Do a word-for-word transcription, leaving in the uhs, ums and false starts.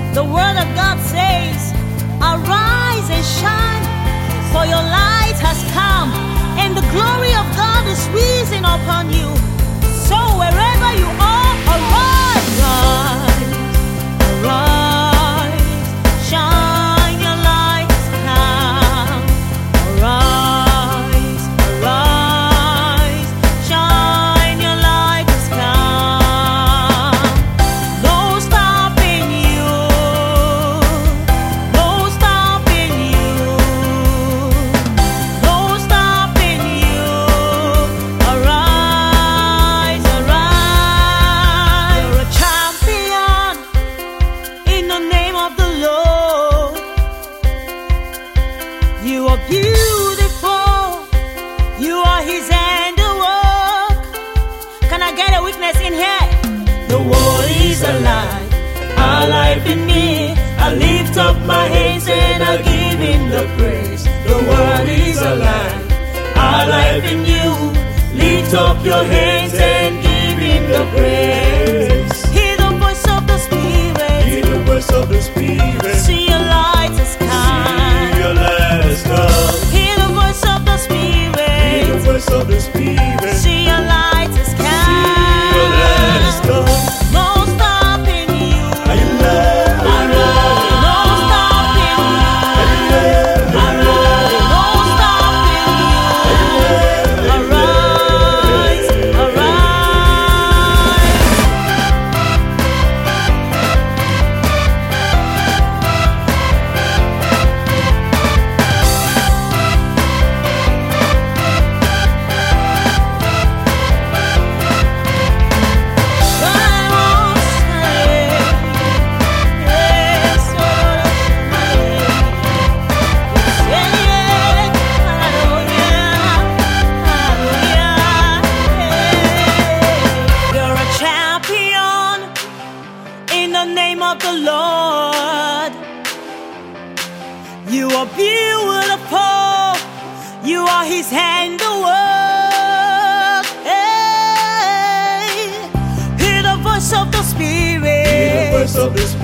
The word of God says, arise and shine, for your light has come, and the glory of God is risen upon you. So wherever you are, arise, arise, arise, shine, your light has come. Arise, arise, shine, your light has come. No stopping you, no stopping you, no stopping you. Arise, arise, you're a champion in the name of the Lord. You are beautiful, you are His handiwork. Can I get a witness in here? The world is alive, alive in me. I lift up my hands and I give Him the praise. The world is alive, alive in you. Lift up your hands and give Him the praise. Hear the voice of the Spirit, Hear the voice of the Spirit. see your light has come. Your light has come. Hear the voice of the Spirit, Hear the voice of the Spirit. see your light has Your light has come. come. No stopping you, Are you there? no stopping you, no stopping you. Arise, arise. You're a champion in the name of the Lord. You are beautiful, you are His handiwork. Hey, hear the voice of the Hear the Spirit, voice of the Spirit.